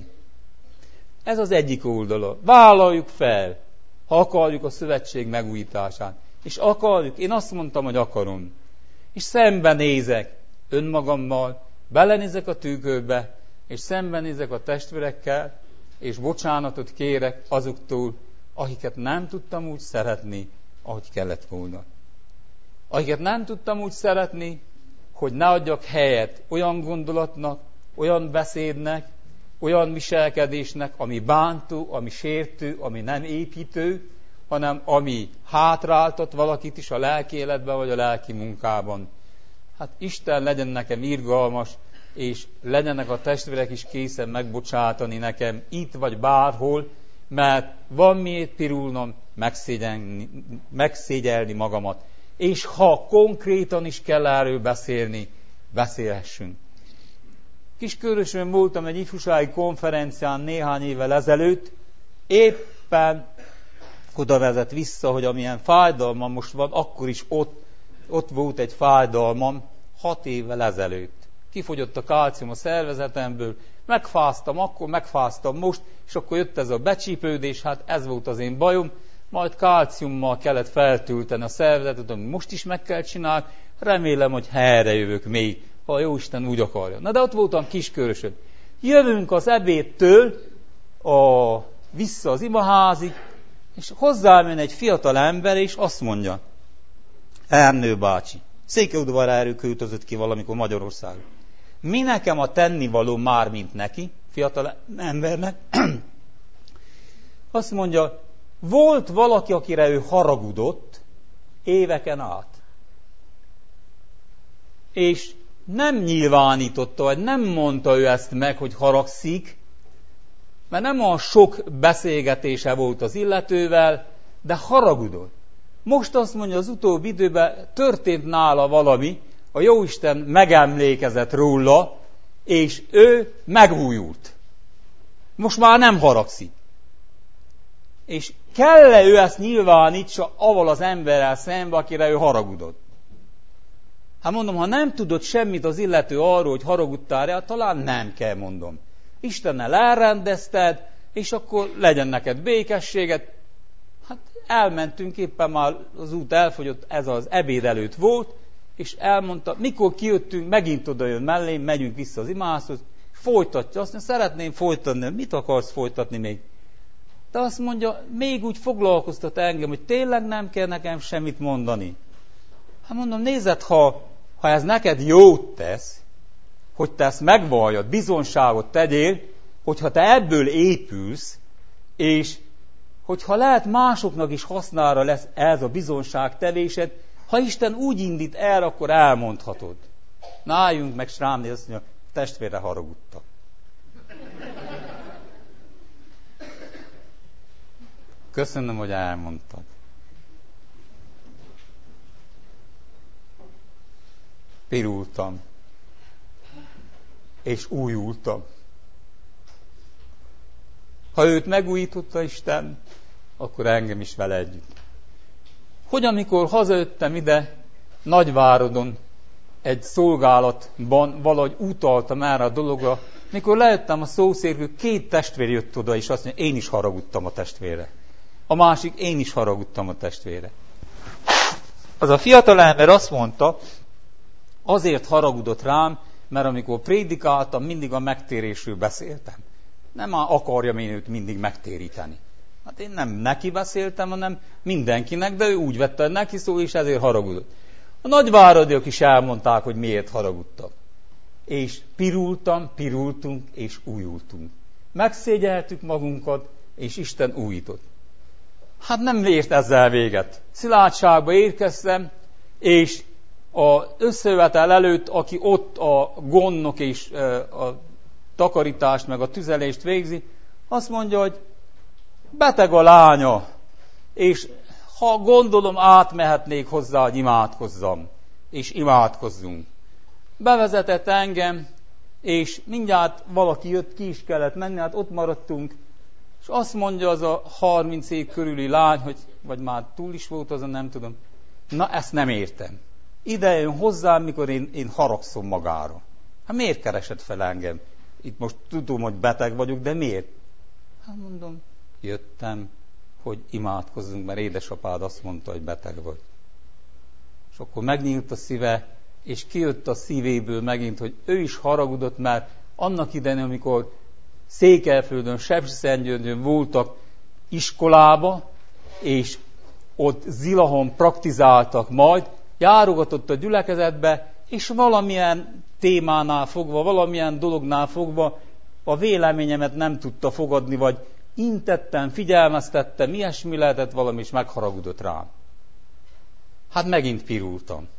S2: Ez az egyik oldala. Vállaljuk fel, ha akarjuk a szövetség megújítását. És akarjuk, én azt mondtam, hogy akarom. És szembenézek önmagammal, belenézek a tükörbe, és szembenézek a testvérekkel, és bocsánatot kérek azoktól, akiket nem tudtam úgy szeretni, ahogy kellett volna. Akiket nem tudtam úgy szeretni, hogy ne adjak helyet olyan gondolatnak, olyan beszédnek, olyan viselkedésnek, ami bántó, ami sértő, ami nem építő, hanem ami hátráltat valakit is a lelki életben, vagy a lelki munkában. Hát Isten legyen nekem irgalmas, és legyenek a testvérek is készen megbocsátani nekem itt vagy bárhol, mert van miért pirulnom, megszégyelni, megszégyelni magamat. És ha konkrétan is kell erről beszélni, beszélhessünk. Kiskörösön voltam egy ifjúsági konferencián néhány évvel ezelőtt, éppen oda vezet vissza, hogy amilyen fájdalmam most van, akkor is ott, ott volt egy fájdalmam hat évvel ezelőtt. Kifogyott a kálcium a szervezetemből, megfáztam akkor, megfáztam most, és akkor jött ez a becsípődés, hát ez volt az én bajom, majd kálciummal kellett feltölteni a szervezetet, amit most is meg kell csinálni, remélem, hogy helyre jövök még, ha a Jóisten úgy akarja. Na de ott voltam Kiskörösön. Jövünk az ebédtől a, vissza az imaházig, és hozzám jön egy fiatal ember, és azt mondja, Ernő bácsi, Székelyudvarhelyről költözött ki valamikor Magyarországon. Mi nekem a tennivaló már, mint neki, fiatal embernek? Azt mondja, volt valaki, akire ő haragudott éveken át. És nem nyilvánította, vagy nem mondta ő ezt meg, hogy haragszik, mert nem olyan sok beszélgetése volt az illetővel, de haragudott. Most azt mondja, az utóbbi időben történt nála valami, a Jóisten megemlékezett róla, és ő megújult. Most már nem haragszik. És kell-e ő ezt nyilvánítsa avval az emberrel szembe, akire ő haragudott? Hát mondom, ha nem tudod semmit az illető arról, hogy haragudtál rá, talán nem kell, mondom. Istennel elrendezted, és akkor legyen neked békességet. Hát elmentünk, éppen már az út elfogyott, ez az ebéd előtt volt, és elmondta, mikor kijöttünk, megint oda jön mellém, megyünk vissza az imaházhoz, folytatja, azt mondja, szeretném folytatni, mit akarsz folytatni még? De azt mondja, még úgy foglalkoztat engem, hogy tényleg nem kell nekem semmit mondani. Hát mondom, nézed, ha, ha ez neked jót tesz, hogy te ezt megvalljad, bizonságot tegyél, hogyha te ebből épülsz, és hogyha lehet másoknak is hasznára lesz ez a bizonság tevésed, ha Isten úgy indít el, akkor elmondhatod. Na álljunk meg, s rám néz, azt mondja, testvérre haragudtam. Köszönöm, hogy elmondtad. Pirultam. És újultam. Ha őt megújította Isten, akkor engem is vele együtt. Hogy amikor hazajöttem ide, Nagyváradon, egy szolgálatban valahogy utaltam erre a dologra, mikor lejöttem a szószékről, két testvér jött oda, és azt mondja, én is haragudtam a testvére. A másik, én is haragudtam a testvére. Az a fiatal ember azt mondta, azért haragudott rám, mert amikor prédikáltam, mindig a megtérésről beszéltem. Nem már akarjam én őt mindig megtéríteni. Hát én nem neki beszéltem, hanem mindenkinek, de ő úgy vette, hogy neki szól, és ezért haragudott. A nagyváradiak is elmondták, hogy miért haragudtak. És pirultam, pirultunk, és újultunk. Megszégyeltük magunkat, és Isten újított. Hát nem ért ezzel véget. Szilárdságba érkeztem, és az összejövetel előtt, aki ott a gondnok és a takarítást, meg a tüzelést végzi, azt mondja, hogy beteg a lánya, és ha gondolom, átmehetnék hozzá, hogy imádkozzam, és imádkozzunk. Bevezetett engem, és mindjárt valaki jött, ki is kellett menni, hát ott maradtunk, és azt mondja az a harminc év körüli lány, hogy, vagy már túl is volt azon, nem tudom, na ezt nem értem. Ide jön hozzám, mikor én, én haragszom magára. Hát miért keresett fel engem? Itt most tudom, hogy beteg vagyok, de miért? Hát mondom, jöttem, hogy imádkozzunk, mert édesapád azt mondta, hogy beteg vagy. És akkor megnyílt a szíve, és kijött a szívéből megint, hogy ő is haragudott, mert annak idején, amikor Székelyföldön, Sepsiszentgyörgyön voltak iskolába, és ott Zilahon praktizáltak majd, járogatott a gyülekezetbe, és valamilyen témánál fogva, valamilyen dolognál fogva a véleményemet nem tudta fogadni, vagy intettem, figyelmeztettem, ilyesmi lehetett valami, és megharagudott rám. Hát megint pirultam.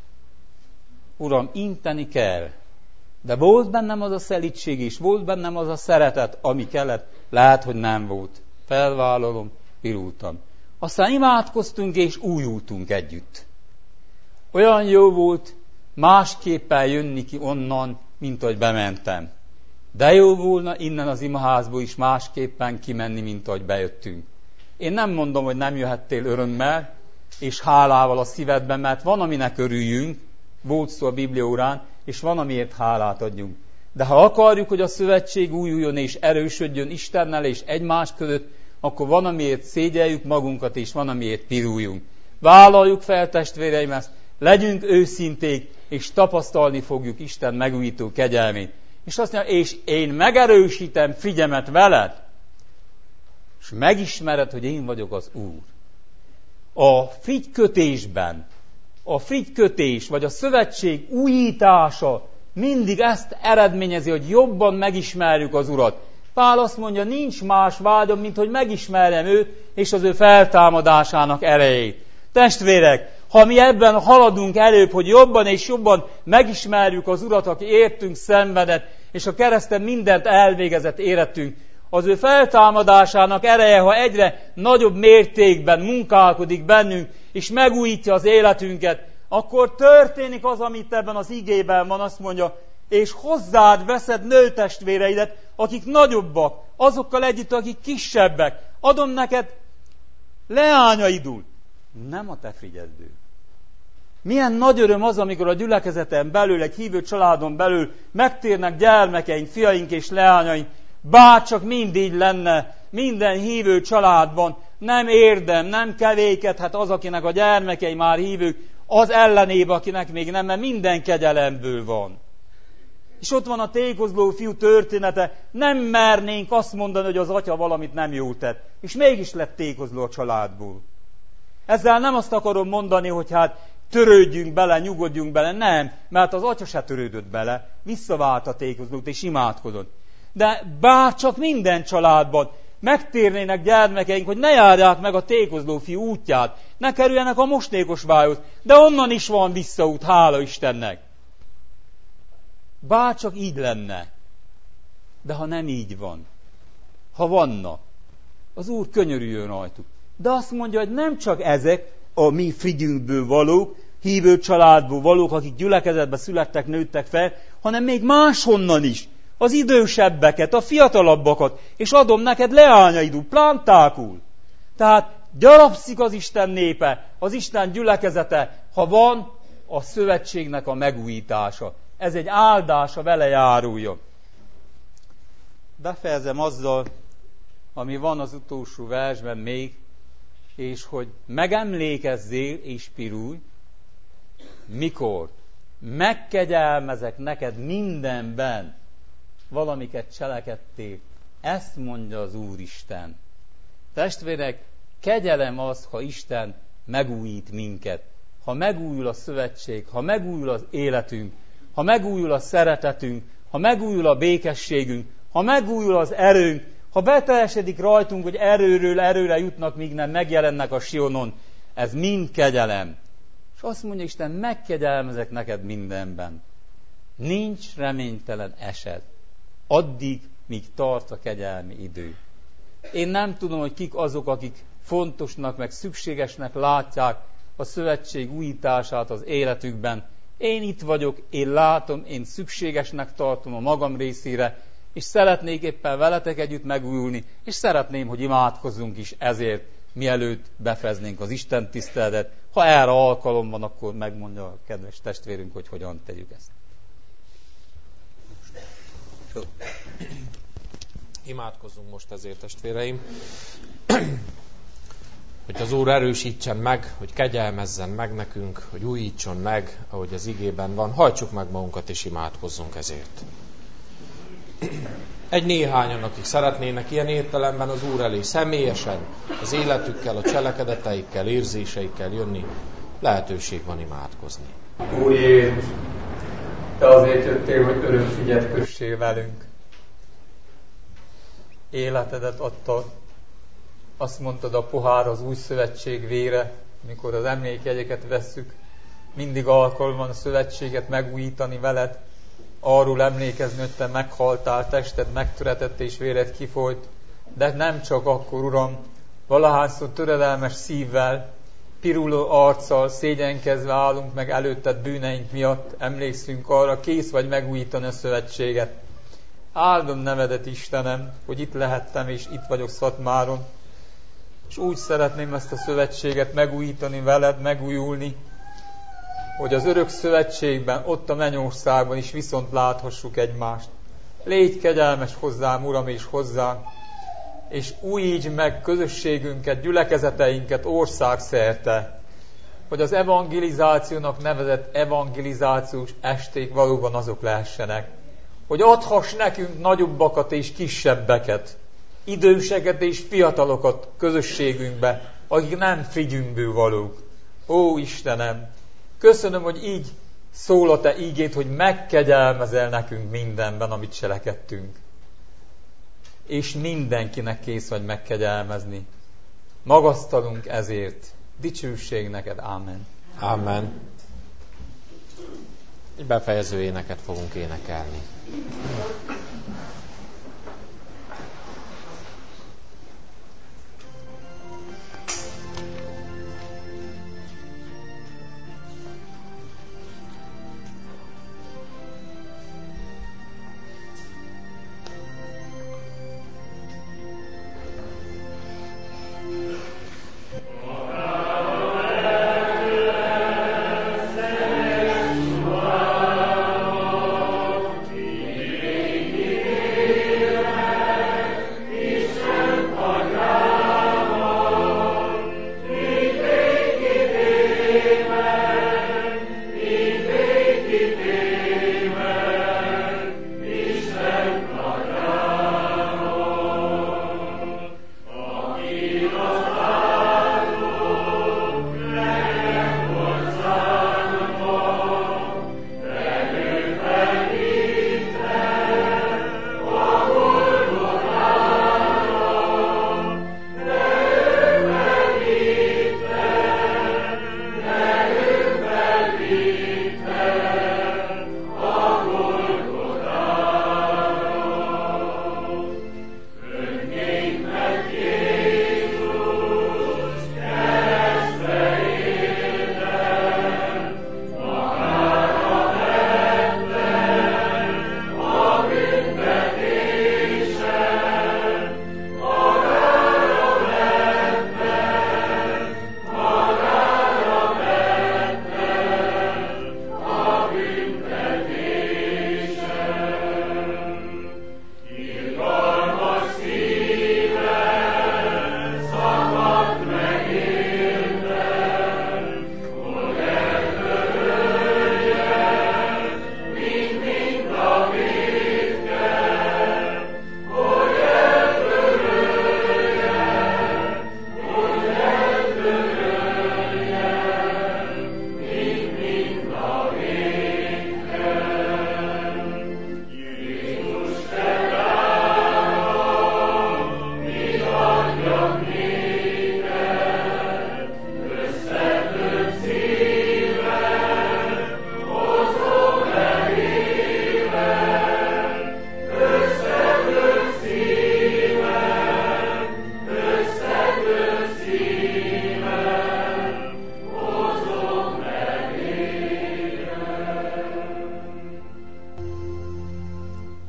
S2: Uram, inteni kell. De volt bennem az a szelídség is, volt bennem az a szeretet, ami kellett. Lehet, hogy nem volt. Felvállalom, pirultam. Aztán imádkoztunk, és újultunk együtt. Olyan jó volt másképpen jönni ki onnan, mint ahogy bementem. De jó volna innen az imaházból is másképpen kimenni, mint ahogy bejöttünk. Én nem mondom, hogy nem jöhettél örömmel, és hálával a szívedben, mert van, aminek örüljünk, volt szó a Bibliaórán, és van, amiért hálát adjunk. De ha akarjuk, hogy a szövetség újuljon és erősödjön Istennel és egymás között, akkor van, amiért szégyeljük magunkat, és van, amiért piruljunk. Vállaljuk fel, testvéreim, ezt, legyünk őszinték, és tapasztalni fogjuk Isten megújító kegyelmét. És azt mondja, és én megerősítem figyemet veled, és megismered, hogy én vagyok az Úr. A figykötésben, a figykötés, vagy a szövetség újítása mindig ezt eredményezi, hogy jobban megismerjük az Urat. Pál azt mondja, nincs más vágyam, mint hogy megismerjem őt, és az ő feltámadásának erejét. Testvérek, ha mi ebben haladunk előbb, hogy jobban és jobban megismerjük az Urat, aki értünk szenvedett, és a kereszten mindent elvégezett érettünk, az ő feltámadásának ereje, ha egyre nagyobb mértékben munkálkodik bennünk, és megújítja az életünket, akkor történik az, amit ebben az igében van, azt mondja, és hozzád veszed nőtestvéreidet, akik nagyobbak, azokkal együtt, akik kisebbek. Adom neked leányaidul, nem a te frigyedből. Milyen nagy öröm az, amikor a gyülekezeten belül, egy hívő családon belül megtérnek gyermekeink, fiaink és leányaink, bárcsak mind így lenne, minden hívő családban, nem érdem, nem kevékedhet az, akinek a gyermekei már hívők, az ellenébe, akinek még nem, mert minden kegyelemből van. És ott van a tékozló fiú története, nem mernénk azt mondani, hogy az atya valamit nem jól tett, és mégis lett tékozló a családból. Ezzel nem azt akarom mondani, hogy hát törődjünk bele, nyugodjunk bele, nem, mert az atya se törődött bele, visszavált a tékozlót és imádkodott. De bárcsak minden családban megtérnének gyermekeink, hogy ne járják meg a tékozló fiú útját, ne kerüljenek a mostékos bájhoz, de onnan is van visszaút, hála Istennek. Bárcsak így lenne, de ha nem így van, ha vannak, az Úr könyörüljön rajtuk. De azt mondja, hogy nem csak ezek a mi figyünkből valók, hívő családból valók, akik gyülekezetbe születtek, nőttek fel, hanem még máshonnan is. Az idősebbeket, a fiatalabbakat, és adom neked leányaidul, plántákul. Tehát gyarapszik az Isten népe, az Isten gyülekezete, ha van a szövetségnek a megújítása. Ez egy áldása, vele járója. Befejezem azzal, ami van az utolsó versben még, és hogy megemlékezzél és pirulj, mikor megkegyelmezek neked mindenben, valamiket cselekedtél, ezt mondja az Úristen. Testvérek, kegyelem az, ha Isten megújít minket. Ha megújul a szövetség, ha megújul az életünk, ha megújul a szeretetünk, ha megújul a békességünk, ha megújul az erőnk, ha beteljesedik rajtunk, hogy erőről erőre jutnak, míg nem megjelennek a Sionon, ez mind kegyelem. És azt mondja Isten, megkegyelmezek neked mindenben. Nincs reménytelen eset. Addig, míg tart a kegyelmi idő. Én nem tudom, hogy kik azok, akik fontosnak, meg szükségesnek látják a szövetség újítását az életükben. Én itt vagyok, én látom, én szükségesnek tartom a magam részére, és szeretnék éppen veletek együtt megújulni, és szeretném, hogy imádkozzunk is ezért, mielőtt befejeznénk az Isten tiszteletet. Ha erre alkalom van, akkor megmondja a kedves testvérünk, hogy hogyan tegyük ezt.
S1: Imádkozzunk most ezért, testvéreim, hogy az Úr erősítsen meg, hogy kegyelmezzen meg nekünk, hogy újítson meg, ahogy az igében van. Hajtsuk meg magunkat és imádkozzunk ezért. Egy néhányan, akik szeretnének ilyen értelemben az Úr elé személyesen, az életükkel, a cselekedeteikkel, érzéseikkel jönni, lehetőség van imádkozni.
S2: Úr Jézus, Te azért jöttél, hogy örökfigyet kössél velünk. Életedet adtad. Azt mondtad, a pohár az új szövetség vére, mikor az emlékjegyeket vesszük, mindig alkalom van a szövetséget megújítani veled, arról emlékezni, hogy Te meghaltál, tested megtöretett és véred kifolyt, de nem csak akkor, Uram, valahányszor töredelmes szívvel, piruló arccal, szégyenkezve állunk meg előtted bűneink miatt, emlékszünk arra, kész vagy megújítani a szövetséget. Áldom nevedet, Istenem, hogy itt lehettem és itt vagyok Szatmáron, és úgy szeretném ezt a szövetséget megújítani veled, megújulni, hogy az örök szövetségben, ott a mennyországban is viszont láthassuk egymást. Légy kegyelmes hozzám, Uram, és hozzánk, és újítsd meg közösségünket, gyülekezeteinket országszerte, hogy az evangelizációnak nevezett evangelizációs esték valóban azok lehessenek. Hogy adhass nekünk nagyobbakat és kisebbeket, időseket és fiatalokat közösségünkbe, akik nem figyünkből valók. Ó Istenem, köszönöm, hogy így szól a Te ígéd, hogy megkegyelmezel nekünk mindenben, amit cselekedtünk. És mindenkinek kész vagy megkegyelmezni. Magasztalunk ezért. Dicsőség neked. Ámen.
S1: Ámen. Egy befejező éneket fogunk énekelni.
S8: Amen.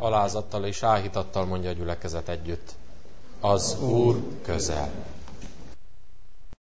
S1: alázattal és áhítattal mondja a gyülekezet együtt. Az Úr közel.